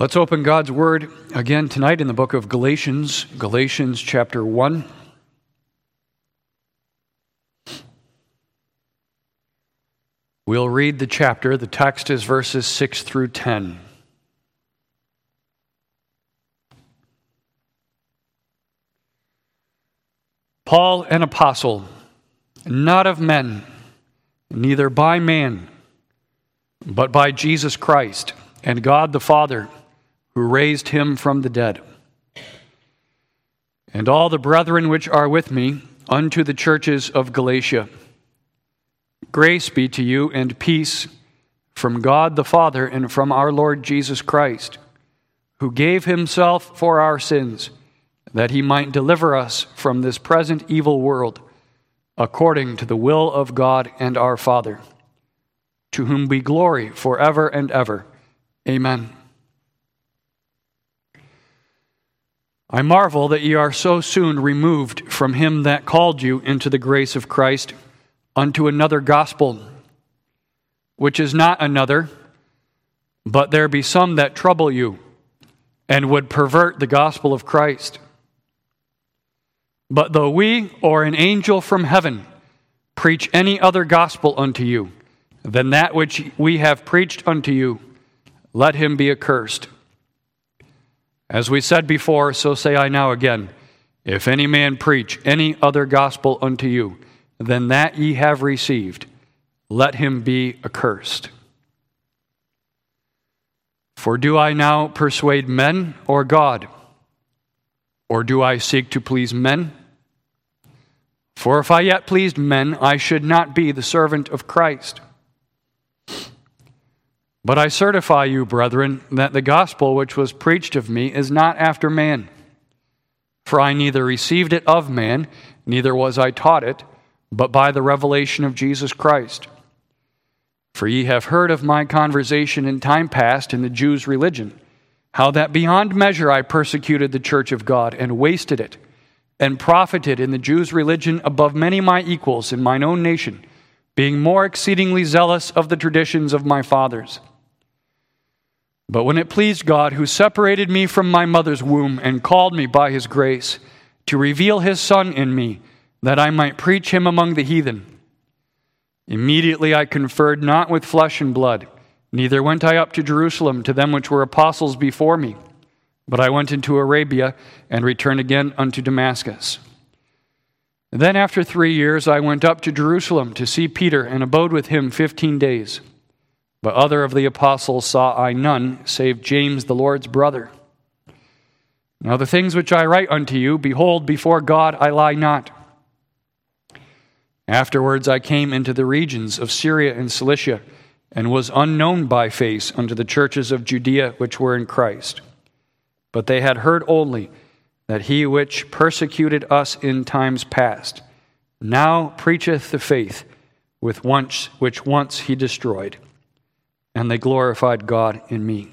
Let's open God's Word again tonight in the book of Galatians, Galatians chapter 1. We'll read the chapter. The text is verses 6 through 10. Paul, an apostle, not of men, neither by man, but by Jesus Christ and God the Father, who raised him from the dead. And all the brethren which are with me unto the churches of Galatia. Grace be to you and peace from God the Father and from our Lord Jesus Christ, who gave himself for our sins, that he might deliver us from this present evil world, according to the will of God and our Father, to whom be glory forever and ever. Amen. I marvel that ye are so soon removed from him that called you into the grace of Christ unto another gospel, which is not another, but there be some that trouble you, and would pervert the gospel of Christ. But though we or an angel from heaven preach any other gospel unto you than that which we have preached unto you, let him be accursed. As we said before, so say I now again, if any man preach any other gospel unto you than that ye have received, let him be accursed. For do I now persuade men or God? Or do I seek to please men? For if I yet pleased men, I should not be the servant of Christ. But I certify you, brethren, that the gospel which was preached of me is not after man. For I neither received it of man, neither was I taught it, but by the revelation of Jesus Christ. For ye have heard of my conversation in time past in the Jews' religion, how that beyond measure I persecuted the church of God, and wasted it, and profited in the Jews' religion above many my equals in mine own nation, being more exceedingly zealous of the traditions of my fathers. But when it pleased God, who separated me from my mother's womb and called me by his grace, to reveal his Son in me, that I might preach him among the heathen, immediately I conferred not with flesh and blood, neither went I up to Jerusalem to them which were apostles before me, but I went into Arabia and returned again unto Damascus. Then after 3 years I went up to Jerusalem to see Peter, and abode with him 15 days. But other of the apostles saw I none, save James the Lord's brother. Now the things which I write unto you, behold, before God I lie not. Afterwards I came into the regions of Syria and Cilicia, and was unknown by face unto the churches of Judea which were in Christ. But they had heard only that he which persecuted us in times past now preacheth the faith which once he destroyed. And they glorified God in me.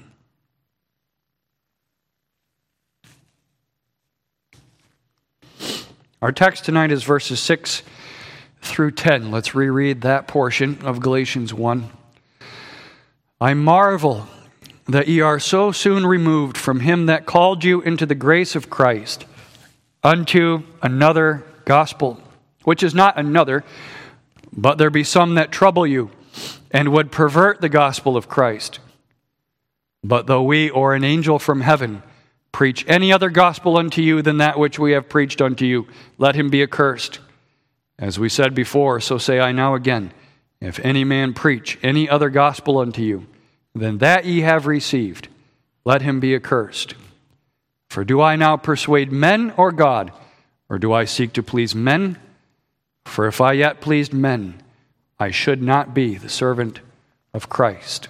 Our text tonight is verses 6 through 10. Let's reread that portion of Galatians 1. I marvel that ye are so soon removed from him that called you into the grace of Christ unto another gospel, which is not another, but there be some that trouble you, and would pervert the gospel of Christ. But though we or an angel from heaven preach any other gospel unto you than that which we have preached unto you, let him be accursed. As we said before, so say I now again, if any man preach any other gospel unto you than that ye have received, let him be accursed. For do I now persuade men or God, or do I seek to please men? For if I yet pleased men, I should not be the servant of Christ.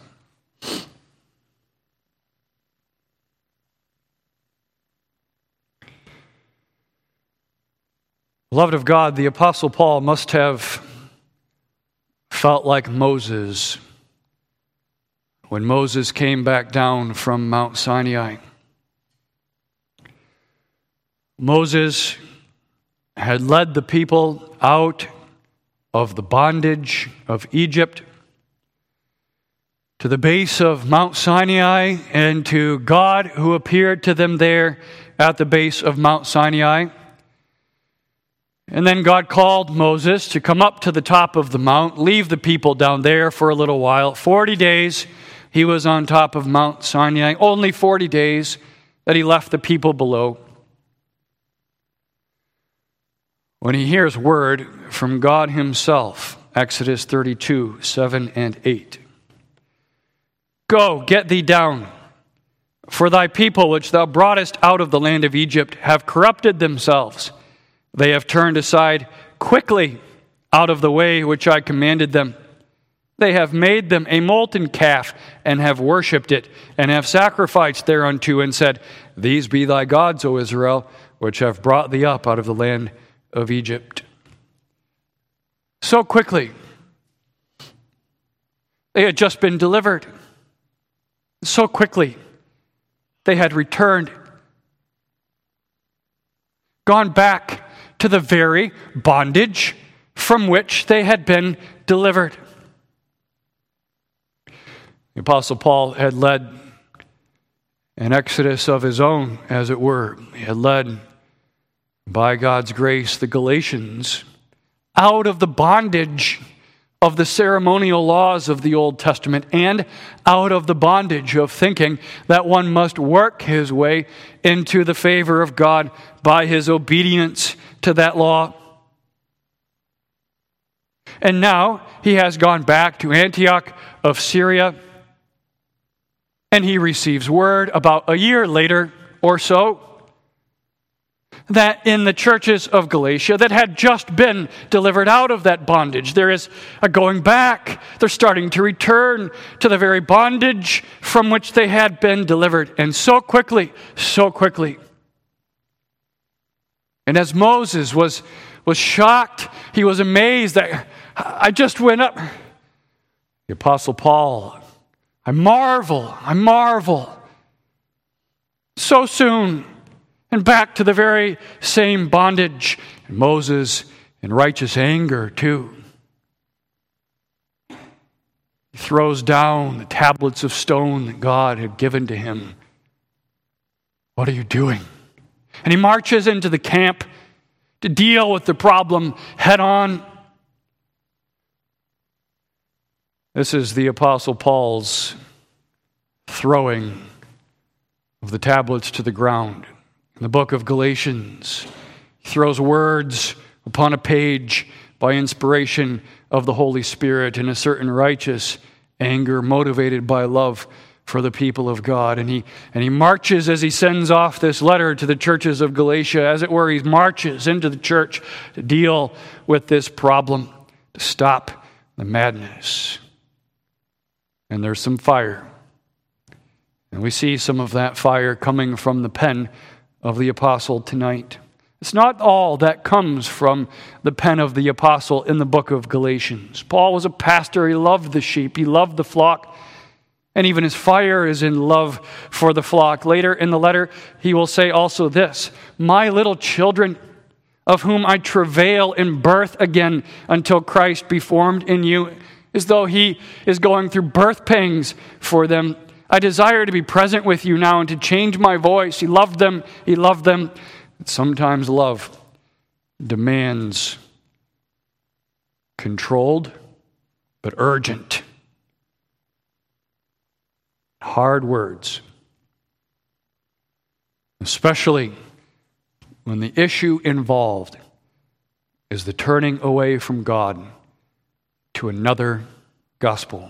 Beloved of God, the Apostle Paul must have felt like Moses when Moses came back down from Mount Sinai. Moses had led the people out of the bondage of Egypt to the base of Mount Sinai and to God who appeared to them there at the base of Mount Sinai. And then God called Moses to come up to the top of the mount, leave the people down there for a little while. 40 days he was on top of Mount Sinai, only 40 days that he left the people below. When he hears word from God himself, Exodus 32, 7 and 8. Go, get thee down, for thy people which thou broughtest out of the land of Egypt have corrupted themselves. They have turned aside quickly out of the way which I commanded them. They have made them a molten calf, and have worshipped it, and have sacrificed thereunto, and said, These be thy gods, O Israel, which have brought thee up out of the land of Egypt. So quickly, they had just been delivered. So quickly, they had returned, gone back to the very bondage from which they had been delivered. The Apostle Paul had led an exodus of his own, as it were. He had led, by God's grace, the Galatians out of the bondage of the ceremonial laws of the Old Testament and out of the bondage of thinking that one must work his way into the favor of God by his obedience to that law. And now he has gone back to Antioch of Syria, and he receives word about a year later or so that in the churches of Galatia that had just been delivered out of that bondage, there is a going back. They're starting to return to the very bondage from which they had been delivered. And so quickly. And as Moses was shocked, he was amazed that I just went up. The Apostle Paul, I marvel. So soon. And back to the very same bondage. And Moses, in righteous anger, too, he throws down the tablets of stone that God had given to him. What are you doing? And he marches into the camp to deal with the problem head on. This is the Apostle Paul's throwing of the tablets to the ground. In the book of Galatians, he throws words upon a page by inspiration of the Holy Spirit in a certain righteous anger motivated by love for the people of God. And he marches as he sends off this letter to the churches of Galatia, as it were, he marches into the church to deal with this problem, to stop the madness. And there's some fire. And we see some of that fire coming from the pen of the apostle tonight. It's not all that comes from the pen of the apostle in the book of Galatians. Paul was a pastor. He loved the sheep. He loved the flock. And even his fire is in love for the flock. Later in the letter, he will say also this, My little children, of whom I travail in birth again until Christ be formed in you, as though he is going through birth pangs for them. I desire to be present with you now and to change my voice. He loved them. But sometimes love demands controlled but urgent, hard words, especially when the issue involved is the turning away from God to another gospel.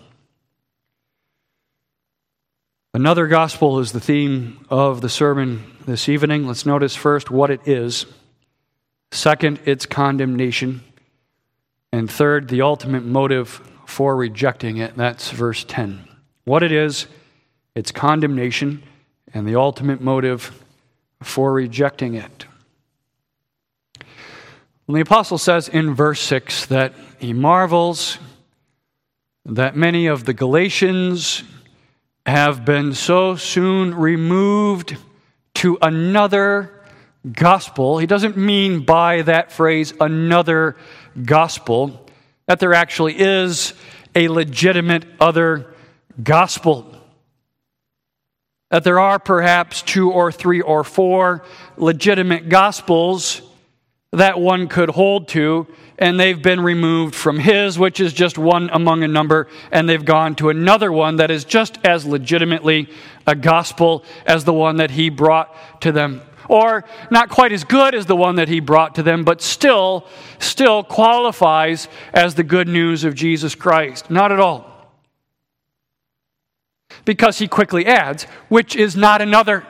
Another gospel is the theme of the sermon this evening. Let's notice first what it is. Second, its condemnation. And third, the ultimate motive for rejecting it. That's verse 10. What it is, its condemnation, and the ultimate motive for rejecting it. When the apostle says in verse 6 that he marvels that many of the Galatians have been so soon removed to another gospel. He doesn't mean by that phrase, another gospel, that there actually is a legitimate other gospel. That there are perhaps 2 or 3 or 4 legitimate gospels that one could hold to, and they've been removed from his, which is just one among a number, and they've gone to another one that is just as legitimately a gospel as the one that he brought to them. Or not quite as good as the one that he brought to them, but still qualifies as the good news of Jesus Christ. Not at all. Because he quickly adds, which is not another.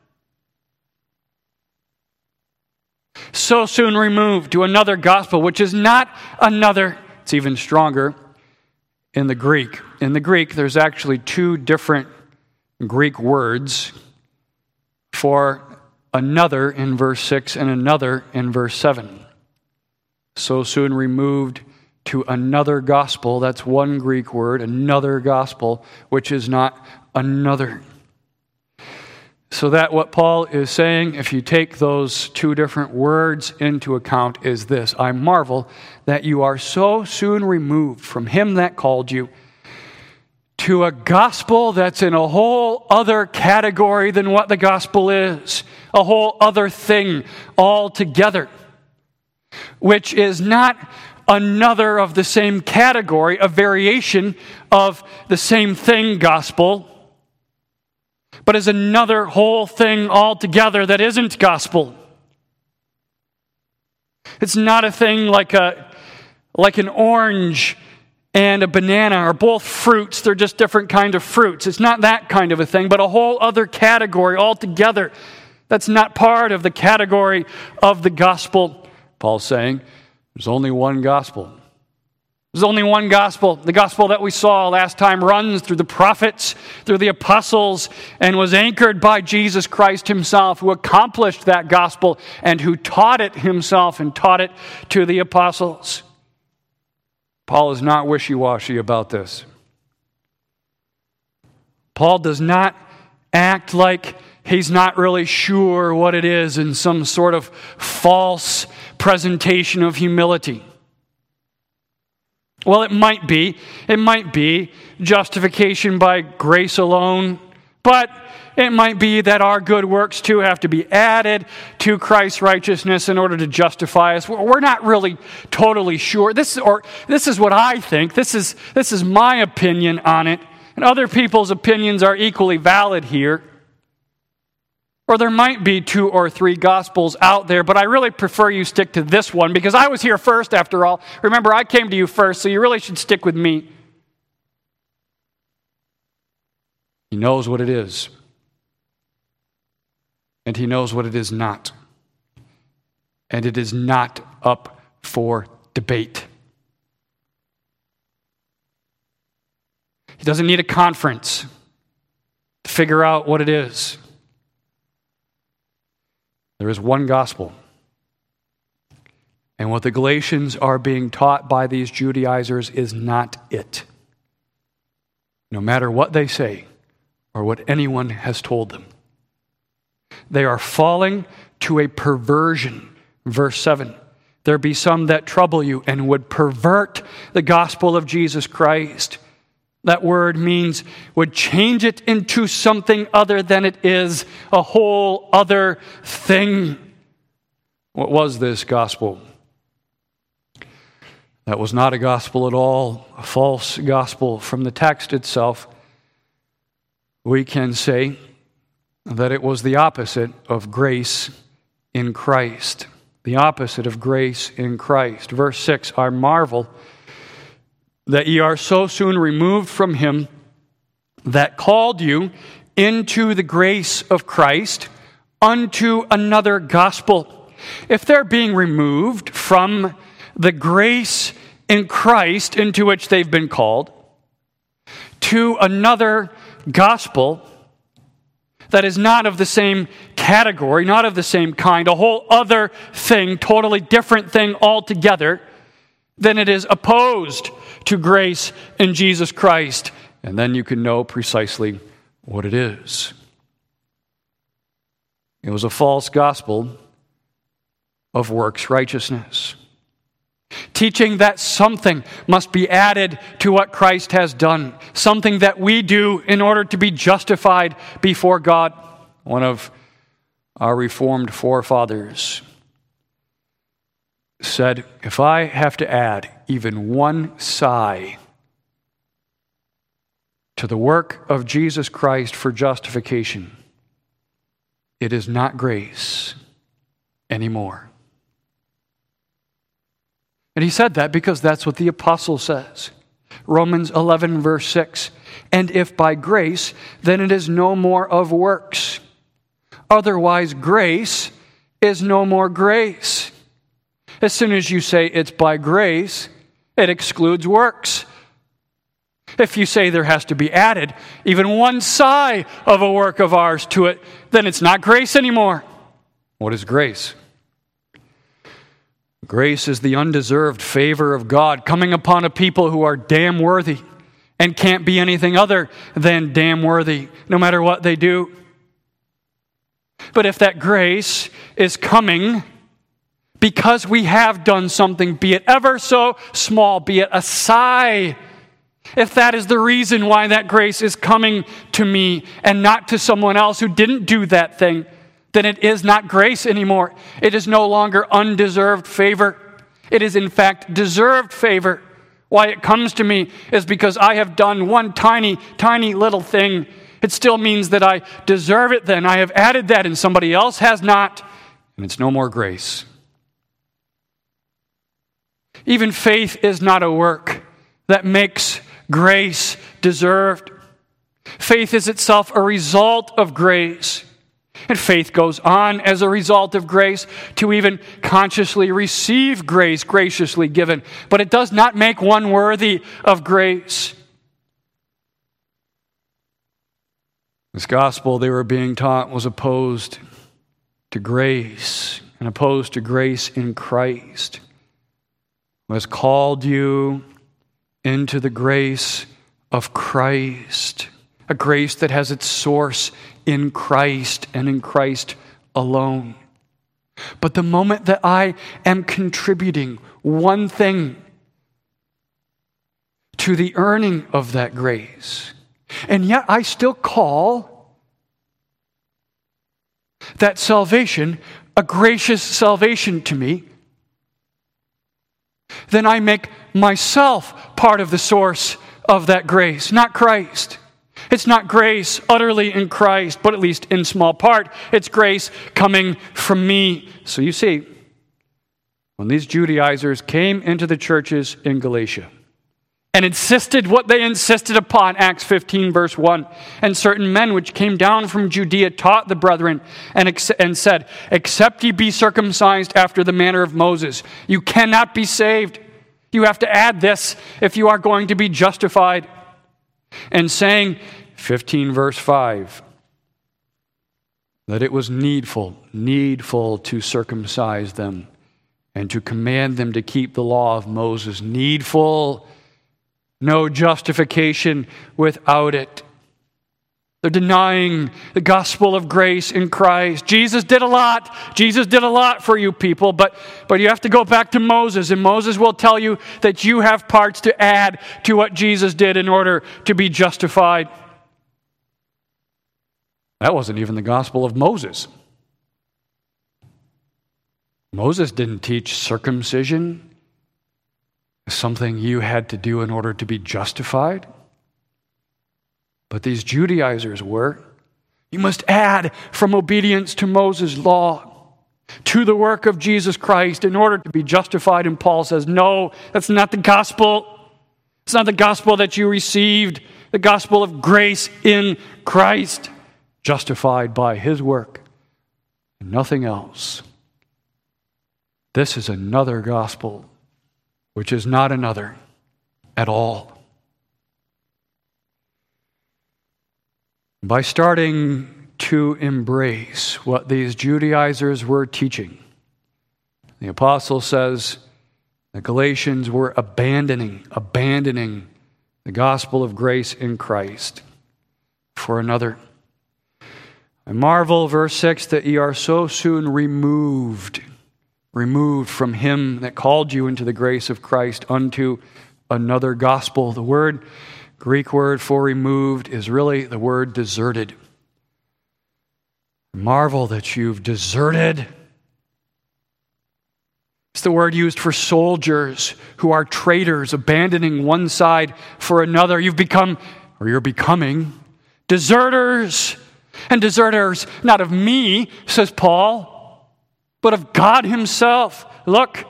So soon removed to another gospel, which is not another. It's even stronger in the Greek. In the Greek, there's actually 2 different Greek words for another in verse 6 and another in verse 7. So soon removed to another gospel, that's one Greek word, another gospel, which is not another. So that what Paul is saying, if you take those 2 different words into account, is this: I marvel that you are so soon removed from him that called you to a gospel that's in a whole other category than what the gospel is, a whole other thing altogether, which is not another of the same category, a variation of the same thing gospel, but is another whole thing altogether that isn't gospel. It's not a thing like an orange and a banana are both fruits. They're just different kind of fruits. It's not that kind of a thing, but a whole other category altogether that's not part of the category of the gospel. Paul's saying there's only one gospel. There's only one gospel. The gospel that we saw last time runs through the prophets, through the apostles, and was anchored by Jesus Christ himself, who accomplished that gospel and who taught it himself and taught it to the apostles. Paul is not wishy-washy about this. Paul does not act like he's not really sure what it is in some sort of false presentation of humility. Well, it might be justification by grace alone, but it might be that our good works too have to be added to Christ's righteousness in order to justify us. We're not really totally sure. This is what I think. This is my opinion on it, and other people's opinions are equally valid here. Or there might be 2 or 3 gospels out there, but I really prefer you stick to this one because I was here first after all. Remember, I came to you first, so you really should stick with me. He knows what it is. And he knows what it is not. And it is not up for debate. He doesn't need a conference to figure out what it is. There is one gospel. And what the Galatians are being taught by these Judaizers is not it. No matter what they say or what anyone has told them. They are falling to a perversion. Verse 7. There be some that trouble you and would pervert the gospel of Jesus Christ. That word means would change it into something other than it is, a whole other thing. What was this gospel? That was not a gospel at all, a false gospel. From the text itself, we can say that it was the opposite of grace in Christ. The opposite of grace in Christ. Verse 6, I marvel that ye are so soon removed from him that called you into the grace of Christ unto another gospel. If they're being removed from the grace in Christ into which they've been called to another gospel that is not of the same category, not of the same kind, a whole other thing, totally different thing altogether, then it is opposed to grace in Jesus Christ. And then you can know precisely what it is. It was a false gospel of works righteousness. teaching that something must be added to what Christ has done, something that we do in order to be justified before God. One of our Reformed forefathers said, if I have to add even one sigh to the work of Jesus Christ for justification, it is not grace anymore. And he said that because that's what the apostle says. Romans 11, verse 6. And if by grace, then it is no more of works. Otherwise, grace is no more grace. As soon as you say it's by grace, it excludes works. If you say there has to be added even one sigh of a work of ours to it, then it's not grace anymore. What is grace? Grace is the undeserved favor of God coming upon a people who are damn worthy and can't be anything other than damn worthy, no matter what they do. But if that grace is coming because we have done something, be it ever so small, be it a sigh, if that is the reason why that grace is coming to me and not to someone else who didn't do that thing, then it is not grace anymore. It is no longer undeserved favor. It is in fact deserved favor. Why it comes to me is because I have done one tiny, tiny little thing. It still means that I deserve it then. I have added that and somebody else has not. And it's no more grace. Even faith is not a work that makes grace deserved. Faith is itself a result of grace. And faith goes on as a result of grace to even consciously receive grace graciously given. But it does not make one worthy of grace. This gospel they were being taught was opposed to grace and opposed to grace in Christ. Who has called you into the grace of Christ, a grace that has its source in Christ and in Christ alone. But the moment that I am contributing one thing to the earning of that grace, and yet I still call that salvation a gracious salvation to me, then I make myself part of the source of that grace, not Christ. It's not grace utterly in Christ, but at least in small part, it's grace coming from me. So you see, when these Judaizers came into the churches in Galatia and insisted what they insisted upon, Acts 15, verse 1, and certain men which came down from Judea taught the brethren and said, except ye be circumcised after the manner of Moses, you cannot be saved. You have to add this if you are going to be justified. And saying, 15 verse 5, that it was needful to circumcise them and to command them to keep the law of Moses. Needful, no justification without it. They're denying the gospel of grace in Christ. Jesus did a lot. Jesus did a lot for you people, but you have to go back to Moses, and Moses will tell you that you have parts to add to what Jesus did in order to be justified. That wasn't even the gospel of Moses. Moses didn't teach circumcision as something you had to do in order to be justified. But these Judaizers were. You must add from obedience to Moses' law to the work of Jesus Christ in order to be justified. And Paul says, no, that's not the gospel. It's not the gospel that you received. The gospel of grace in Christ, justified by his work and nothing else. This is another gospel, which is not another at all. By starting to embrace what these Judaizers were teaching, the apostle says the Galatians were abandoning the gospel of grace in Christ for another. I marvel, verse 6, that ye are so soon removed removed from him that called you into the grace of Christ unto another gospel. The Greek word for removed is really the word deserted. Marvel that you've deserted. It's the word used for soldiers who are traitors, abandoning one side for another. You're becoming deserters. And deserters, not of me, says Paul, but of God himself. Look,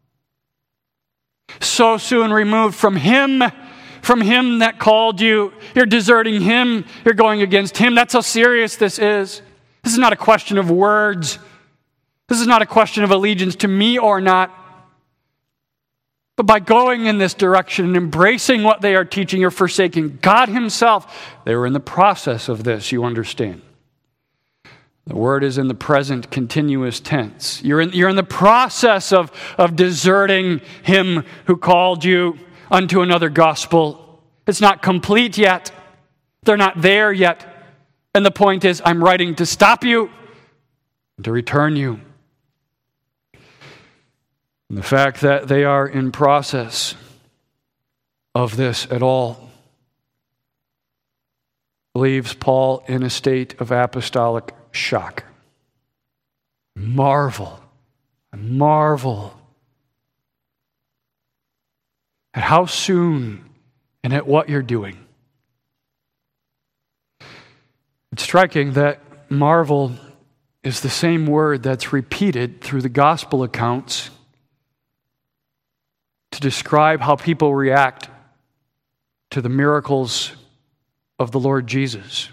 so soon removed from him that called you. You're deserting him. You're going against him. That's how serious this is. This is not a question of words. This is not a question of allegiance to me or not. But by going in this direction and embracing what they are teaching, you're forsaking God himself. They were in the process of this, you understand. The word is in the present continuous tense. You're in the process of deserting him who called you unto another gospel. It's not complete yet. They're not there yet. And the point is, I'm writing to stop you, to return you. And the fact that they are in process of this at all leaves Paul in a state of apostolic shock. Marvel at how soon and at what you're doing. It's striking that marvel is the same word that's repeated through the gospel accounts to describe how people react to the miracles of the Lord Jesus.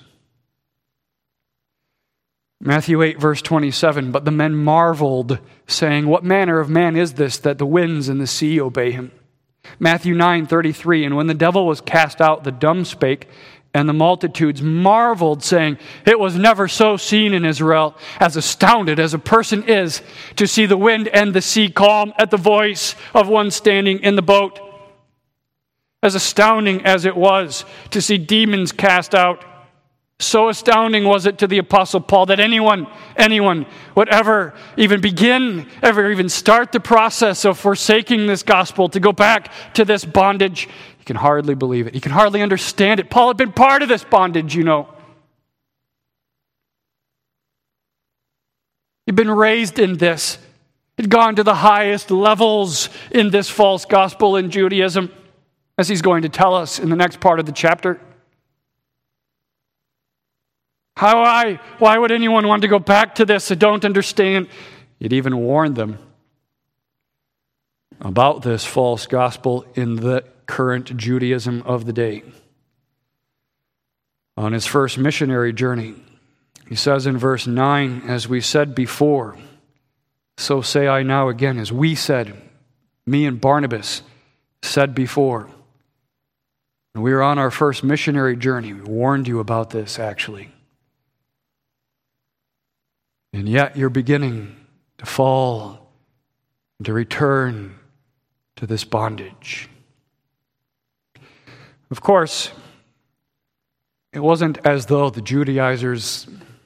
Matthew 8, verse 27, but the men marveled, saying, what manner of man is this that the winds and the sea obey him? Matthew 9, 33, and when the devil was cast out, the dumb spake, and the multitudes marveled, saying, it was never so seen in Israel, as astounded as a person is to see the wind and the sea calm at the voice of one standing in the boat. As astounding as it was to see demons cast out, so astounding was it to the Apostle Paul that anyone would ever even start the process of forsaking this gospel to go back to this bondage. He can hardly believe it. He can hardly understand it. Paul had been part of this bondage, you know. He'd been raised in this. He'd gone to the highest levels in this false gospel in Judaism, as he's going to tell us in the next part of the chapter. Why would anyone want to go back to this? I don't understand. He'd even warned them about this false gospel in the current Judaism of the day. On his first missionary journey, he says in verse 9, as we said before, so say I now again, as we said, me and Barnabas said before. And we were on our first missionary journey. We warned you about this, actually. And yet you're beginning to fall, to return to this bondage. Of course, it wasn't as though the Judaizers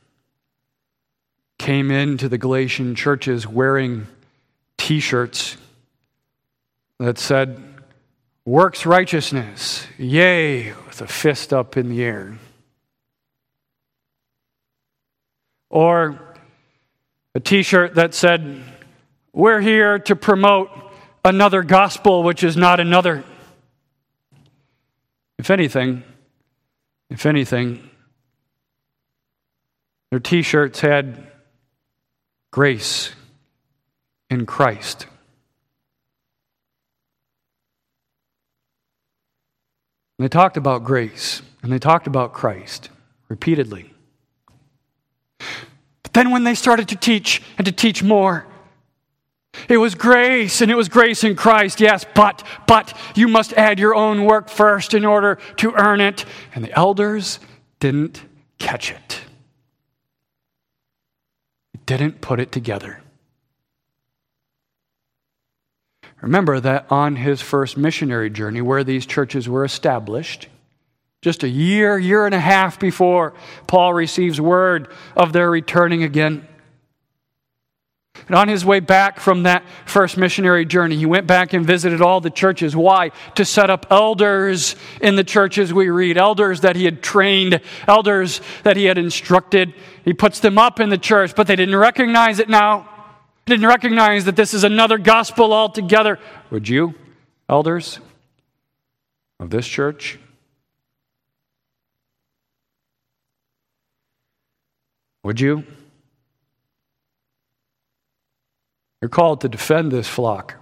came into the Galatian churches wearing T-shirts that said, works righteousness, yay, with a fist up in the air. Or a T-shirt that said, we're here to promote another gospel which is not another. If anything, their T-shirts had grace in Christ. And they talked about grace, and they talked about Christ repeatedly. But then when they started to teach and to teach more, it was grace, and it was grace in Christ, yes, but you must add your own work first in order to earn it. And the elders didn't catch it. They didn't put it together. Remember that on his first missionary journey, where these churches were established, just a year and a half before Paul receives word of their returning again, And on his way back from that first missionary journey, he went back and visited all the churches. Why? To set up elders in the churches we read, elders that he had trained, elders that he had instructed. He puts them up in the church, but they didn't recognize it now. They didn't recognize that this is another gospel altogether. Would you, elders of this church? Would you? You're called to defend this flock.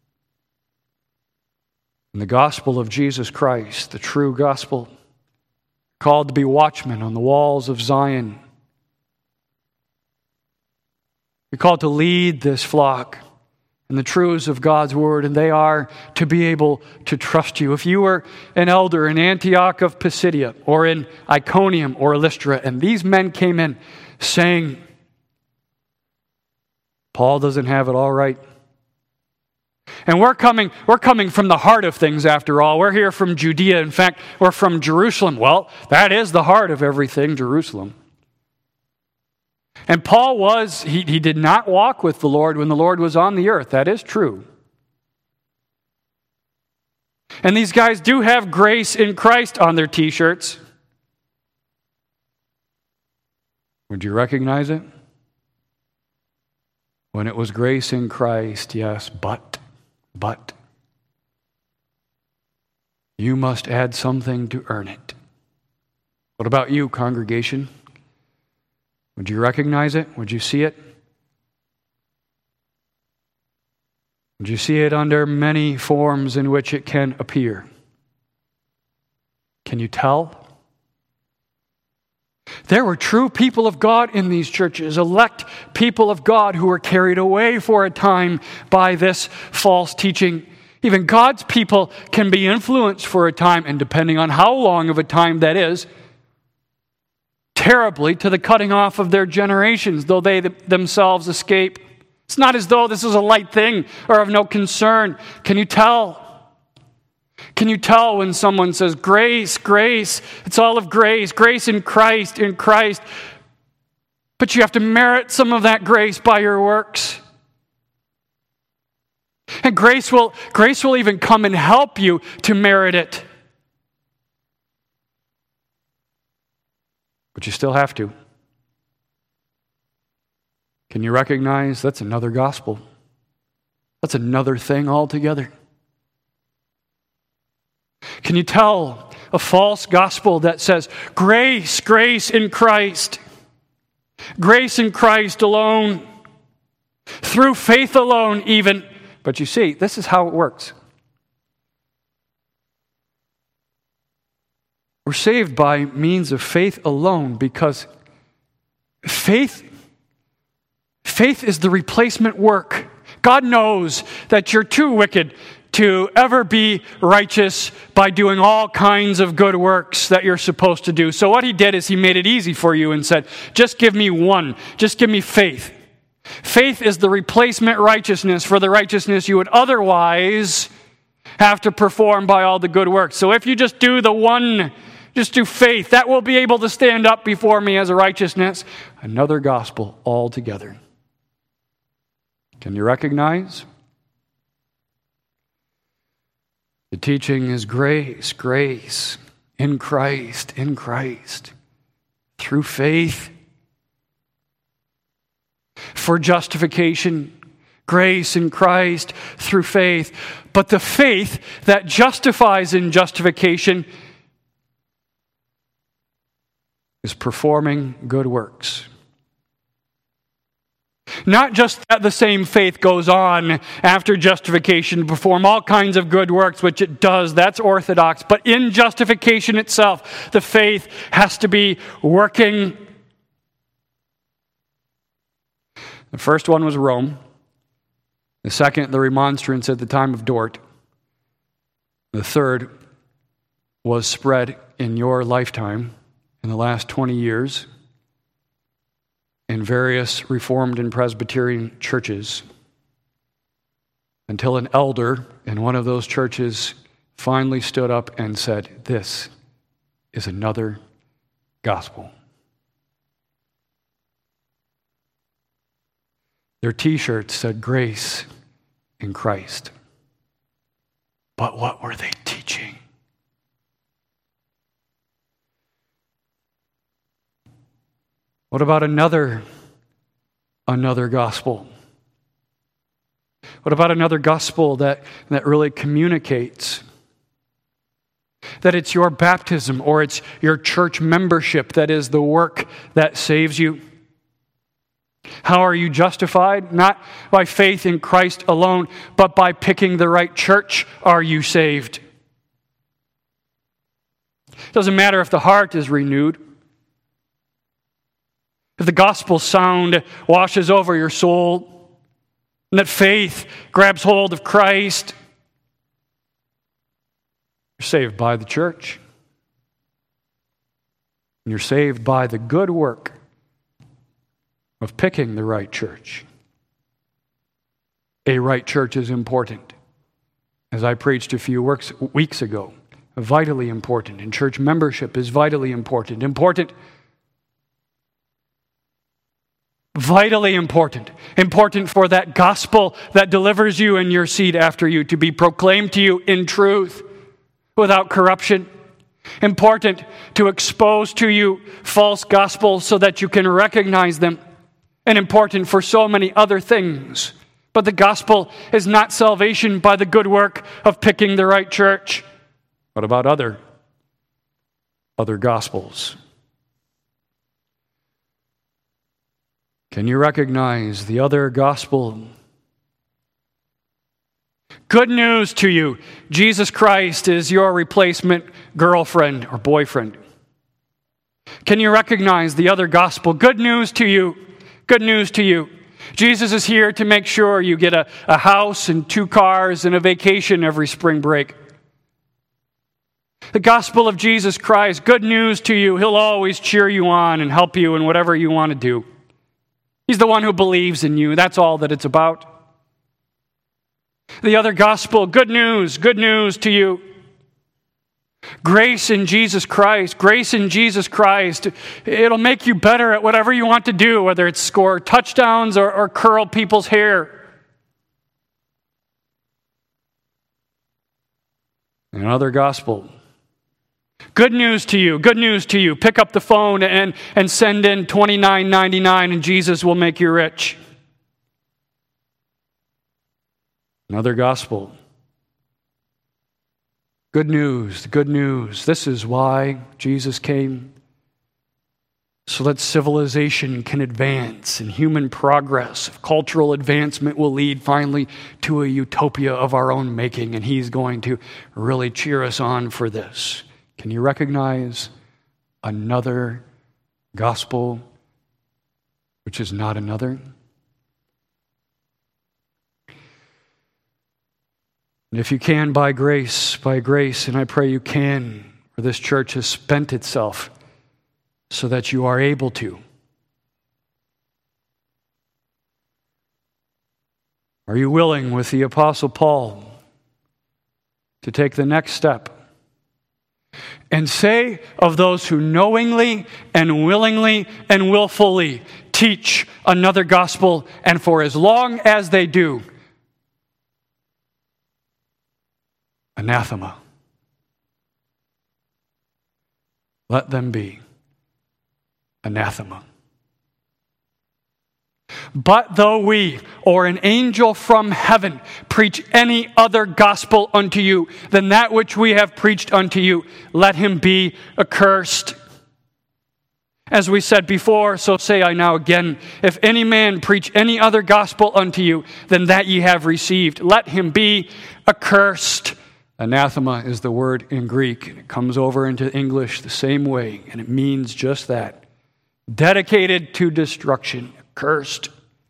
In the gospel of Jesus Christ, the true gospel. Called to be watchmen on the walls of Zion. You're called to lead this flock in the truths of God's word, and they are to be able to trust you. If you were an elder in Antioch of Pisidia, or in Iconium or Lystra, and these men came in saying, Paul doesn't have it all right. And we're coming from the heart of things after all. We're here from Judea. In fact, we're from Jerusalem. Well, that is the heart of everything, Jerusalem. And Paul he did not walk with the Lord when the Lord was on the earth. That is true. And these guys do have grace in Christ on their t-shirts. Would you recognize it? When it was grace in Christ, yes, but. You must add something to earn it. What about you, congregation? Would you recognize it? Would you see it? Would you see it under many forms in which it can appear? Can you tell? There were true people of God in these churches, elect people of God who were carried away for a time by this false teaching. Even God's people can be influenced for a time, and depending on how long of a time that is, terribly to the cutting off of their generations, though they themselves escape. It's not as though this is a light thing or of no concern. Can you tell? Can you tell when someone says, grace, grace, it's all of grace, grace in Christ, but you have to merit some of that grace by your works. And grace will even come and help you to merit it. But you still have to. Can you recognize that's another gospel? That's another thing altogether. Can you tell a false gospel that says, grace, grace in Christ, grace in Christ alone, through faith alone even. But you see, this is how it works. We're saved by means of faith alone because faith is the replacement work. God knows that you're too wicked to ever be righteous by doing all kinds of good works that you're supposed to do. So what he did is he made it easy for you and said, just give me one. Just give me faith. Faith is the replacement righteousness for the righteousness you would otherwise have to perform by all the good works. So if you just do the one, just do faith, that will be able to stand up before me as a righteousness. Another gospel altogether. Can you recognize? The teaching is grace, grace, in Christ, through faith. For justification, grace in Christ, through faith. But the faith that justifies in justification is performing good works. Not just that the same faith goes on after justification to perform all kinds of good works, which it does, that's orthodox, but in justification itself, the faith has to be working. The first one was Rome. The second, the remonstrance at the time of Dort. The third was spread in your lifetime in the last 20 years. In various Reformed and Presbyterian churches until an elder in one of those churches finally stood up and said, this is another gospel. Their t-shirts said grace in Christ. But what were they teaching? What about another gospel? What about another gospel that really communicates that it's your baptism or it's your church membership that is the work that saves you? How are you justified? Not by faith in Christ alone, but by picking the right church are you saved. It doesn't matter if the heart is renewed. If the gospel sound washes over your soul, and that faith grabs hold of Christ, you're saved by the church. And you're saved by the good work of picking the right church. A right church is important. As I preached a few weeks ago, vitally important. And church membership is vitally important. Vitally important. Important for that gospel that delivers you and your seed after you to be proclaimed to you in truth without corruption. Important to expose to you false gospels so that you can recognize them. And important for so many other things. But the gospel is not salvation by the good work of picking the right church. What about other gospels? Can you recognize the other gospel? Good news to you. Jesus Christ is your replacement girlfriend or boyfriend. Can you recognize the other gospel? Good news to you. Good news to you. Jesus is here to make sure you get a house and 2 cars and a vacation every spring break. The gospel of Jesus Christ, good news to you. He'll always cheer you on and help you in whatever you want to do. He's the one who believes in you. That's all that it's about. The other gospel, good news to you. Grace in Jesus Christ. Grace in Jesus Christ. It'll make you better at whatever you want to do, whether it's score touchdowns or curl people's hair. Another gospel. Good news to you. Good news to you. Pick up the phone and send in $29.99 and Jesus will make you rich. Another gospel. Good news, good news. This is why Jesus came, so that civilization can advance and human progress, cultural advancement will lead finally to a utopia of our own making, and He's going to really cheer us on for this. Can you recognize another gospel which is not another? And if you can, by grace, and I pray you can, for this church has spent itself so that you are able to. Are you willing, with the Apostle Paul, to take the next step and say of those who knowingly and willingly and willfully teach another gospel, and for as long as they do, anathema. Let them be anathema. But though we, or an angel from heaven, preach any other gospel unto you than that which we have preached unto you, let him be accursed. As we said before, so say I now again, if any man preach any other gospel unto you than that ye have received, let him be accursed. Anathema is the word in Greek, and it comes over into English the same way, and it means just that. Dedicated to destruction, cursed.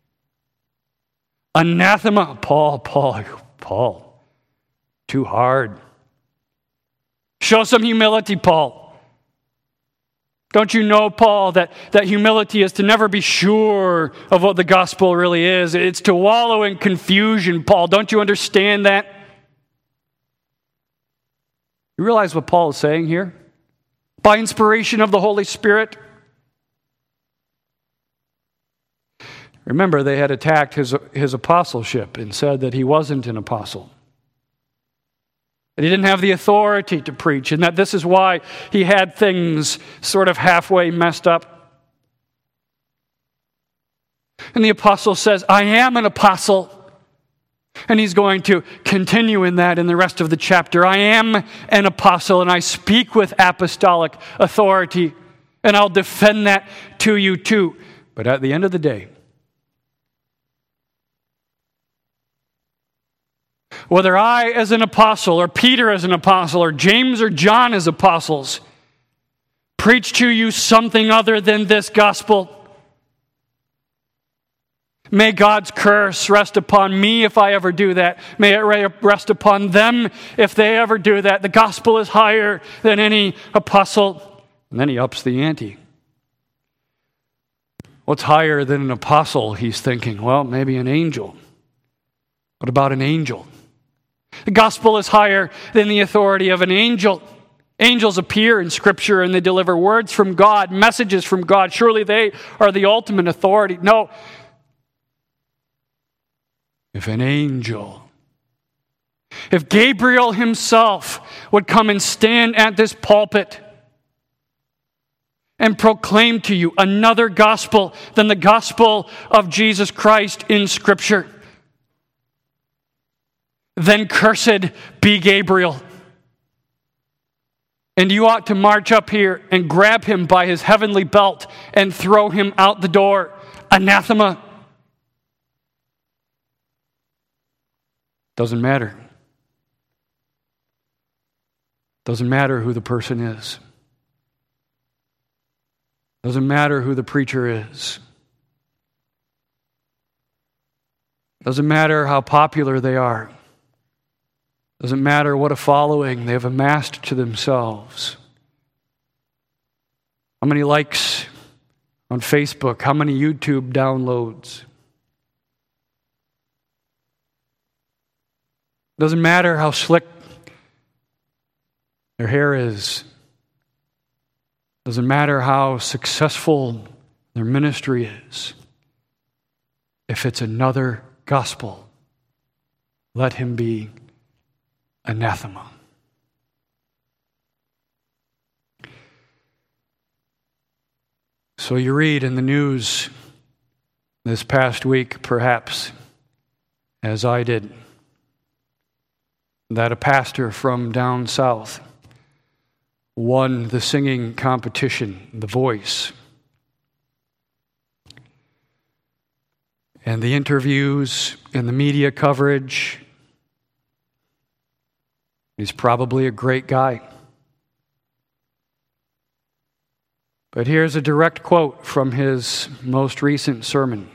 Anathema. Paul. Too hard. Show some humility, Paul. Don't you know, Paul, that humility is to never be sure of what the gospel really is? It's to wallow in confusion, Paul. Don't you understand that? You realize what Paul is saying here? By inspiration of the Holy Spirit. Remember, they had attacked his apostleship and said that he wasn't an apostle, that he didn't have the authority to preach, and that this is why he had things sort of halfway messed up. And the apostle says, I am an apostle. And he's going to continue in that in the rest of the chapter. I am an apostle, and I speak with apostolic authority, and I'll defend that to you too. But at the end of the day, whether I as an apostle, or Peter as an apostle, or James or John as apostles, preach to you something other than this gospel, may God's curse rest upon me if I ever do that. May it rest upon them if they ever do that. The gospel is higher than any apostle. And then he ups the ante. What's higher than an apostle, he's thinking? Well, maybe an angel. What about an angel? The gospel is higher than the authority of an angel. Angels appear in Scripture and they deliver words from God, messages from God. Surely they are the ultimate authority. No. If an angel, if Gabriel himself would come and stand at this pulpit and proclaim to you another gospel than the gospel of Jesus Christ in Scripture, then cursed be Gabriel. And you ought to march up here and grab him by his heavenly belt and throw him out the door. Anathema. Doesn't matter. Doesn't matter who the person is. Doesn't matter who the preacher is. Doesn't matter how popular they are. Doesn't matter what a following they have amassed to themselves. How many likes on Facebook? How many YouTube downloads? Doesn't matter how slick their hair is. Doesn't matter how successful their ministry is. If it's another gospel, let him be anathema. So you read in the news this past week, perhaps, as I did, that a pastor from down south won the singing competition, The Voice. And the interviews and the media coverage, he's probably a great guy. But here's a direct quote from his most recent sermon.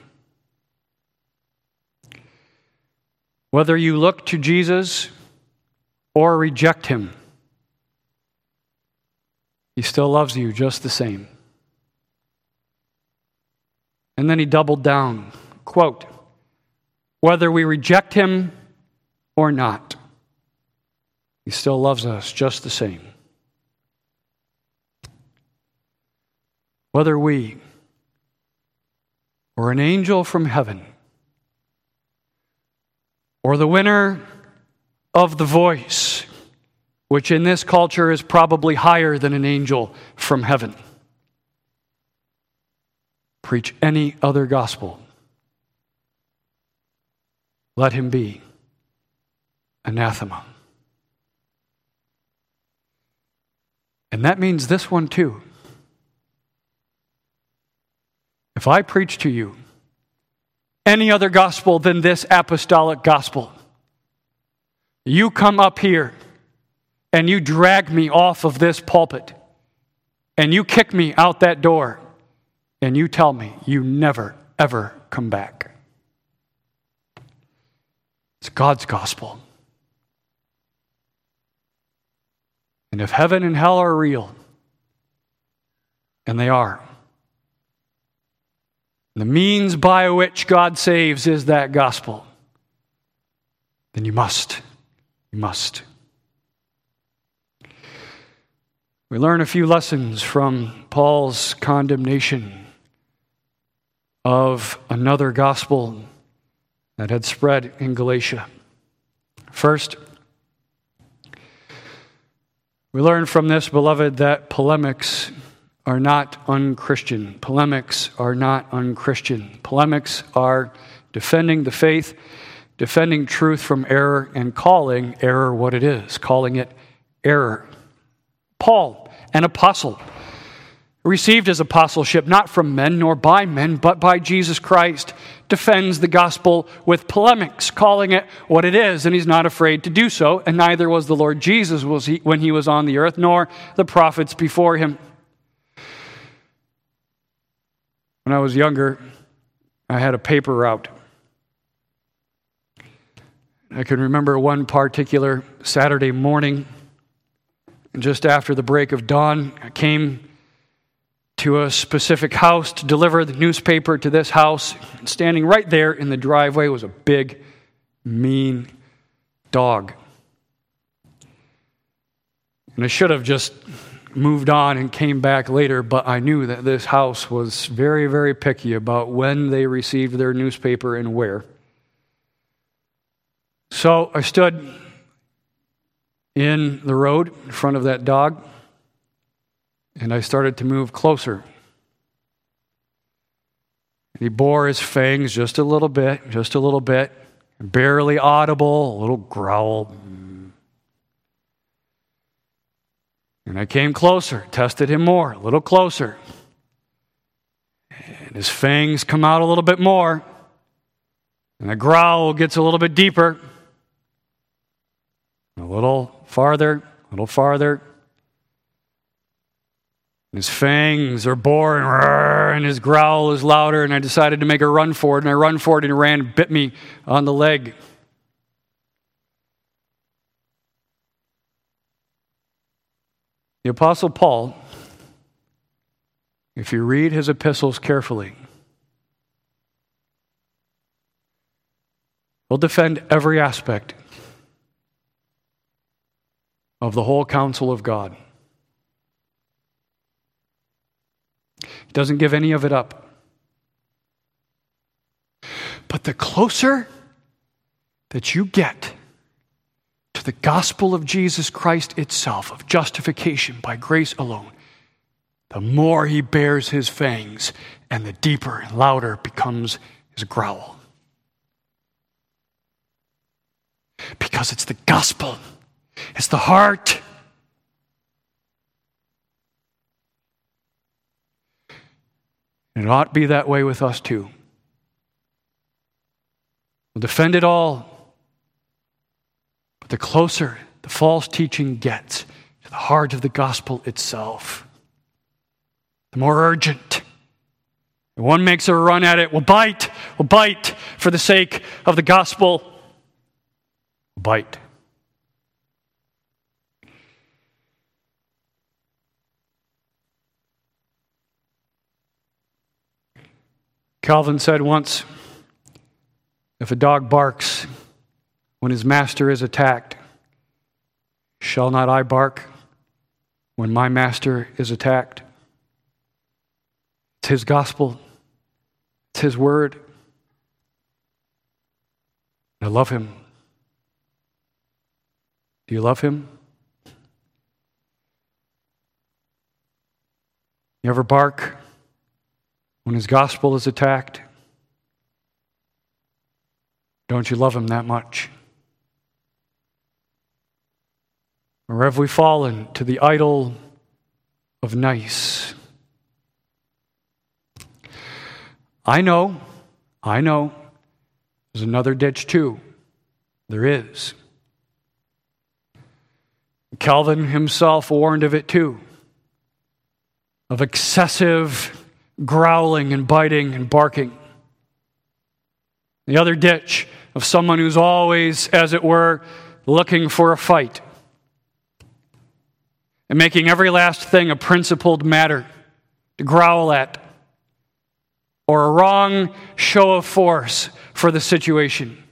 Whether you look to Jesus or reject him, he still loves you just the same. And then he doubled down, quote, whether we reject him or not, he still loves us just the same. Whether we or an angel from heaven or the winner of The Voice, which in this culture is probably higher than an angel from heaven, preach any other gospel, let him be anathema. And that means this one too. If I preach to you any other gospel than this apostolic gospel, you come up here and you drag me off of this pulpit and you kick me out that door and you tell me you never, ever come back. It's God's gospel. And if heaven and hell are real, and they are, the means by which God saves is that gospel, then you must. We learn a few lessons from Paul's condemnation of another gospel that had spread in Galatia. First, we learn from this, beloved, that polemics are not unchristian. Polemics are not unchristian. Polemics are defending the faith, defending truth from error, and calling error what it is, calling it error. Paul, an apostle, received his apostleship not from men nor by men, but by Jesus Christ, defends the gospel with polemics, calling it what it is, and he's not afraid to do so, and neither was the Lord Jesus when he was on the earth, nor the prophets before him. When I was younger, I had a paper route. I can remember one particular Saturday morning, just after the break of dawn, I came to a specific house to deliver the newspaper to this house. And standing right there in the driveway was a big, mean dog. And I should have just moved on and came back later, but I knew that this house was very, very picky about when they received their newspaper and where. So I stood in the road in front of that dog, and I started to move closer. He bore his fangs just a little bit, barely audible, a little growl. And I came closer, tested him more, a little closer. And his fangs come out a little bit more, and the growl gets a little bit deeper. A little farther. His fangs are boring, and his growl is louder, and I decided to make a run for it, and I run for it, and he ran and bit me on the leg. The Apostle Paul, if you read his epistles carefully, will defend every aspect of the whole counsel of God. He doesn't give any of it up. But the closer that you get to the gospel of Jesus Christ itself, of justification by grace alone, the more he bears his fangs and the deeper and louder becomes his growl. Because it's the gospel. It's the heart. And it ought to be that way with us too. We'll defend it all. But the closer the false teaching gets to the heart of the gospel itself, the more urgent. When one makes a run at it, we'll bite for the sake of the gospel. We'll bite. Calvin said once, if a dog barks when his master is attacked, shall not I bark when my master is attacked? It's his gospel. It's his word. I love him. Do you love him? You ever bark when his gospel is attacked? Don't you love him that much? Or have we fallen to the idol of nice? I know. There's another ditch too. There is. Calvin himself warned of it too. Of excessive growling and biting and barking. The other ditch of someone who's always, as it were, looking for a fight and making every last thing a principled matter to growl at, or a wrong show of force for the situation,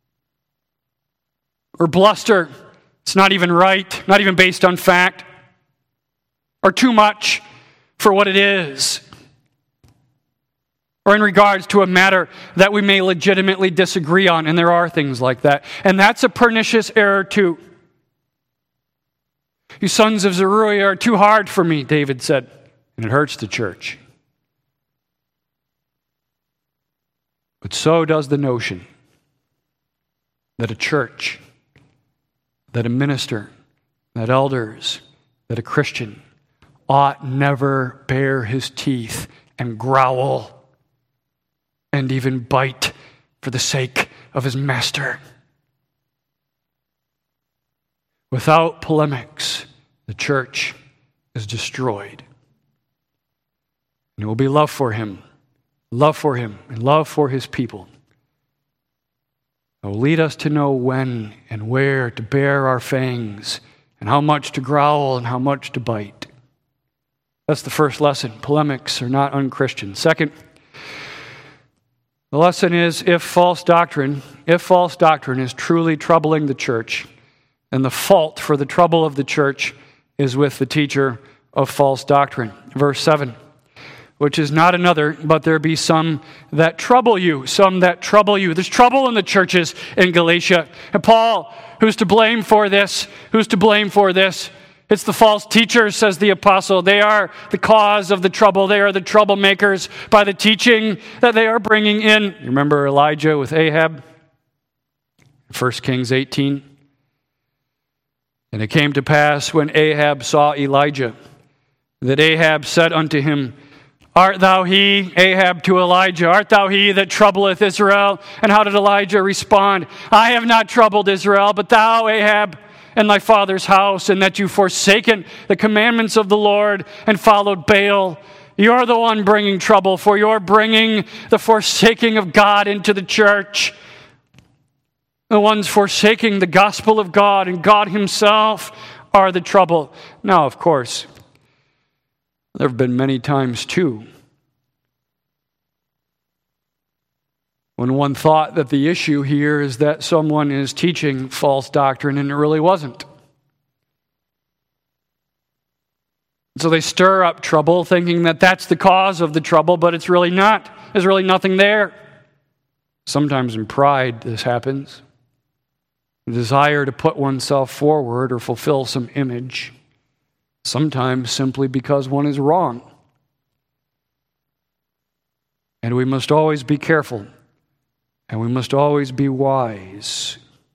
or bluster. It's not even right, not even based on fact, or too much for what it is. or in regards to a matter that we may legitimately disagree on, and there are things like that. And that's a pernicious error too. You sons of Zeruiah are too hard for me, David said, and it hurts the church. But so does the notion that a church, that a minister, that elders, that a Christian ought never bare his teeth and growl and even bite for the sake of his master. Without polemics, the church is destroyed. And it will be love for him, and love for his people. It will lead us to know when and where to bare our fangs, and how much to growl and how much to bite. That's the first lesson. Polemics are not unchristian. Second, the lesson is if false doctrine is truly troubling the church, then the fault for the trouble of the church is with the teacher of false doctrine. Verse 7, which is not another, but there be some that trouble you. There's trouble in the churches in Galatia. And Paul, who's to blame for this? It's the false teachers, says the apostle. They are the cause of the trouble. They are the troublemakers by the teaching that they are bringing in. You remember Elijah with Ahab? 1 Kings 18. And it came to pass when Ahab saw Elijah, that Ahab said unto him, Art thou he, Ahab to Elijah, art thou he that troubleth Israel? And how did Elijah respond? I have not troubled Israel, but thou, Ahab, and thy father's house, and that you forsaken the commandments of the Lord and followed Baal. You're the one bringing trouble, for you're bringing the forsaking of God into the church. The ones forsaking the gospel of God and God himself are the trouble. Now, of course, there have been many times, too, when one thought that the issue here is that someone is teaching false doctrine, and it really wasn't. So they stir up trouble, thinking that that's the cause of the trouble, but it's really not. There's really nothing there. Sometimes in pride this happens. The desire to put oneself forward or fulfill some image. Sometimes simply because one is wrong. And we must always be careful. And we must always be wise.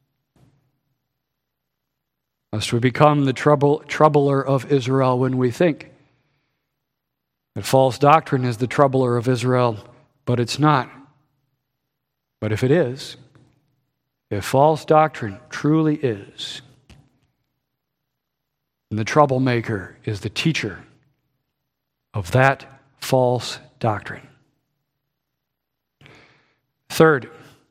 Lest we become the troubler of Israel when we think that false doctrine is the troubler of Israel, but it's not. But if it is, if false doctrine truly is, then the troublemaker is the teacher of that false doctrine. Third,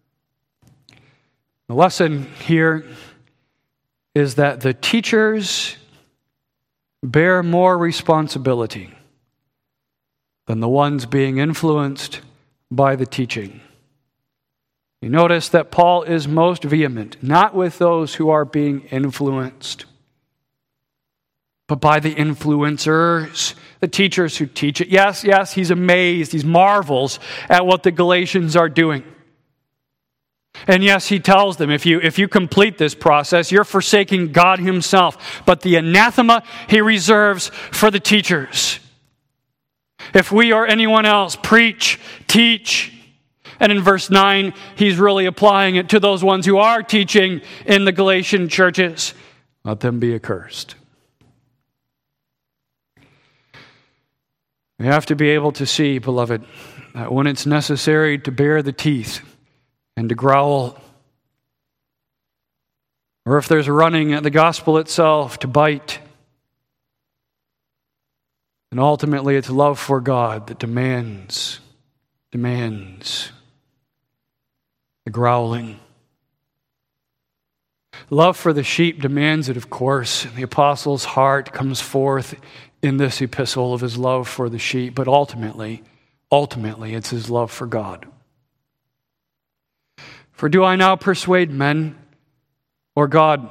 the lesson here is that the teachers bear more responsibility than the ones being influenced by the teaching. You notice that Paul is most vehement, not with those who are being influenced, but by the influencers, the teachers who teach it. Yes, he's amazed, he marvels at what the Galatians are doing. And yes, he tells them, if you complete this process, you're forsaking God himself. But the anathema he reserves for the teachers. If we or anyone else preach, teach, and in verse 9, he's really applying it to those ones who are teaching in the Galatian churches, let them be accursed. We have to be able to see, beloved, that when it's necessary to bare the teeth and to growl, or if there's running at the gospel itself, to bite, and ultimately it's love for God that demands the growling. Love for the sheep demands it, of course. The apostle's heart comes forth in this epistle of his love for the sheep, but ultimately, it's his love for God. For do I now persuade men or God?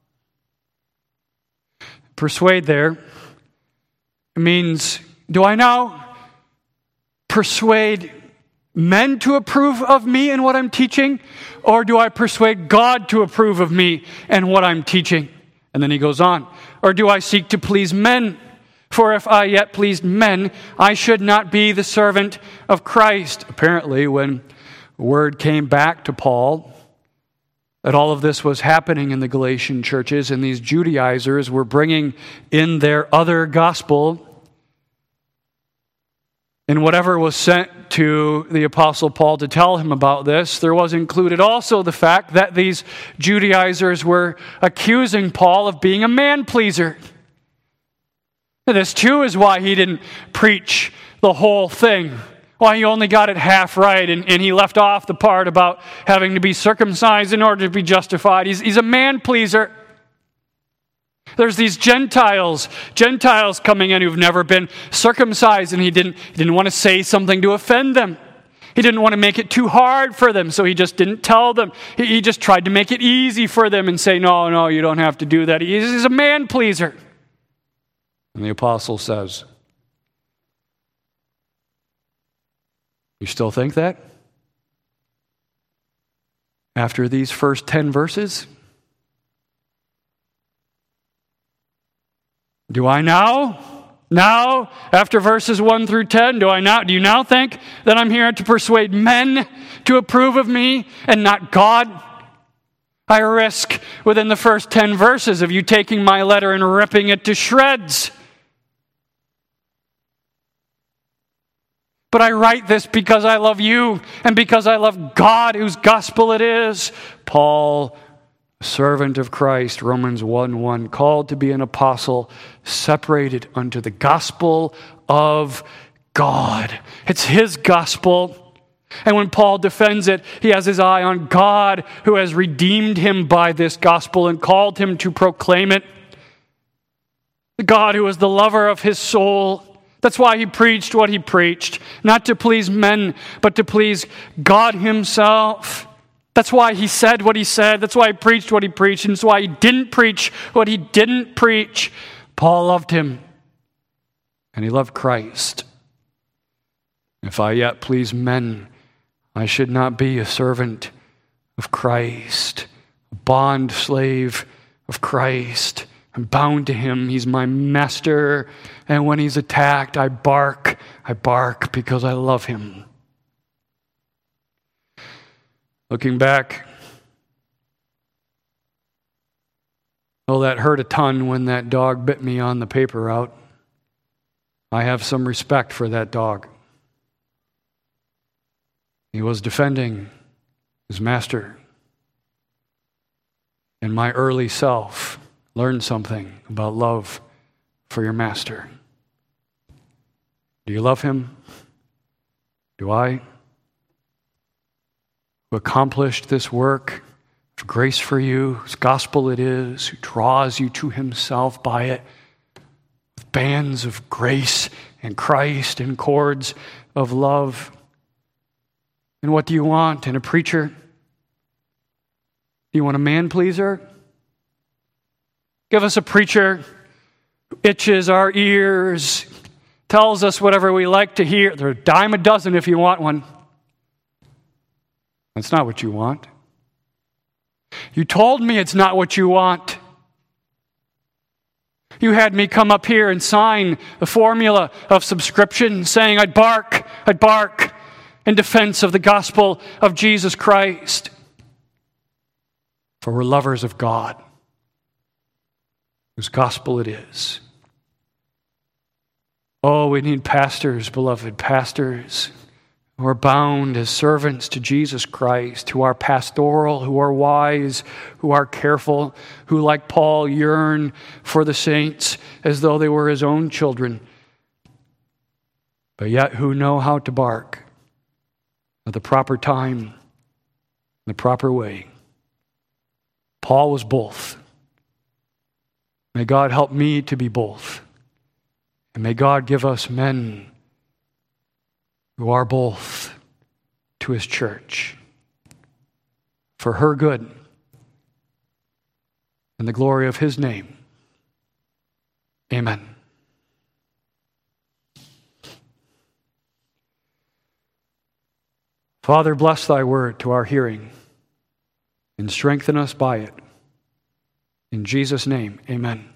Persuade there means, do I now persuade men to approve of me and what I'm teaching? Or do I persuade God to approve of me and what I'm teaching? And then he goes on. Or do I seek to please men? For if I yet pleased men, I should not be the servant of Christ. Apparently, when word came back to Paul that all of this was happening in the Galatian churches and these Judaizers were bringing in their other gospel, and whatever was sent to the Apostle Paul to tell him about this, there was included also the fact that these Judaizers were accusing Paul of being a man-pleaser. This too is why he didn't preach the whole thing. Why he only got it half right and he left off the part about having to be circumcised in order to be justified. He's a man-pleaser. There's these Gentiles coming in who've never been circumcised, and he didn't want to say something to offend them. He didn't want to make it too hard for them, so he just didn't tell them. He just tried to make it easy for them and say, no, you don't have to do that. He's a man-pleaser. And the apostle says, you still think that? After these first 10 verses? Do I now, after verses 1 through 10, do you now think that I'm here to persuade men to approve of me and not God? I risk within the first 10 verses of you taking my letter and ripping it to shreds. But I write this because I love you and because I love God, whose gospel it is. Paul, servant of Christ, Romans 1:1, called to be an apostle, separated unto the gospel of God. It's his gospel. And when Paul defends it, he has his eye on God, who has redeemed him by this gospel and called him to proclaim it. The God who is the lover of his soul. That's why he preached what he preached, not to please men, but to please God himself. That's why he said what he said. That's why he preached what he preached. And that's why he didn't preach what he didn't preach. Paul loved him. And he loved Christ. If I yet please men, I should not be a servant of Christ, a bond slave of Christ. I'm bound to him. He's my master. And when he's attacked, I bark. I bark because I love him. Looking back, that hurt a ton when that dog bit me on the paper route. I have some respect for that dog. He was defending his master. And my early self learned something about love for your master. Do you love him? Do I? Who accomplished this work of grace for you, whose gospel it is, who draws you to himself by it, with bands of grace and Christ and cords of love. And what do you want in a preacher? Do you want a man-pleaser? Give us a preacher who itches our ears, tells us whatever we like to hear. They're a dime a dozen if you want one. That's not what you want. You told me it's not what you want. You had me come up here and sign the formula of subscription saying I'd bark in defense of the gospel of Jesus Christ. For we're lovers of God, whose gospel it is. Oh, we need pastors, beloved pastors, who are bound as servants to Jesus Christ, who are pastoral, who are wise, who are careful, who, like Paul, yearn for the saints as though they were his own children, but yet who know how to bark at the proper time, the proper way. Paul was both. May God help me to be both. And may God give us men who are both to his church for her good and the glory of his name. Amen. Father, bless thy word to our hearing and strengthen us by it. In Jesus' name, amen.